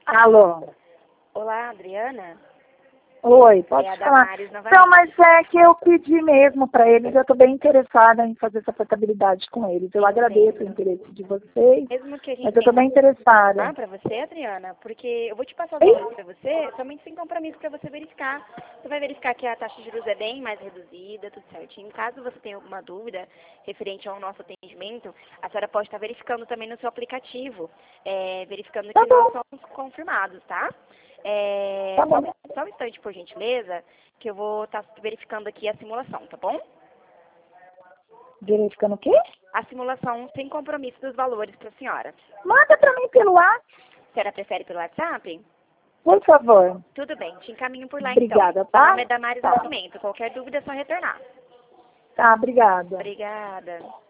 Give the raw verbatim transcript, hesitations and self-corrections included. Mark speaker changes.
Speaker 1: Alô?
Speaker 2: Olá, Adriana?
Speaker 1: Oi, pode
Speaker 2: é a
Speaker 1: falar.
Speaker 2: Damares novamente.
Speaker 1: Não, mas é que eu pedi mesmo para eles, eu estou bem interessada em fazer essa portabilidade com eles. Eu
Speaker 2: Entendo.
Speaker 1: agradeço o interesse de vocês,
Speaker 2: Mesmo que a gente
Speaker 1: mas eu estou
Speaker 2: tenha
Speaker 1: bem interessada.
Speaker 2: ah, para você, Adriana, porque eu vou te passar os valores para você, somente sem compromisso para você verificar. Você vai verificar que a taxa de juros é bem mais reduzida, tudo certinho. Caso você tenha alguma dúvida referente ao nosso atendimento, a senhora pode estar verificando também no seu aplicativo, é, verificando
Speaker 1: Tá
Speaker 2: que nós
Speaker 1: bom,
Speaker 2: somos confirmados, tá? É,
Speaker 1: tá
Speaker 2: só,
Speaker 1: bom.
Speaker 2: só um instante, por gentileza, que eu vou estar verificando aqui a simulação, tá bom?
Speaker 1: Verificando o quê?
Speaker 2: A simulação sem compromisso dos valores para a senhora.
Speaker 1: Manda para mim pelo WhatsApp,
Speaker 2: A senhora prefere pelo WhatsApp?
Speaker 1: por favor.
Speaker 2: Tudo bem, te encaminho por lá então.
Speaker 1: Obrigada,
Speaker 2: Meu
Speaker 1: tá?
Speaker 2: nome é Damares
Speaker 1: Tá,
Speaker 2: Nascimento. Qualquer dúvida é só retornar.
Speaker 1: tá, obrigada.
Speaker 2: Obrigada.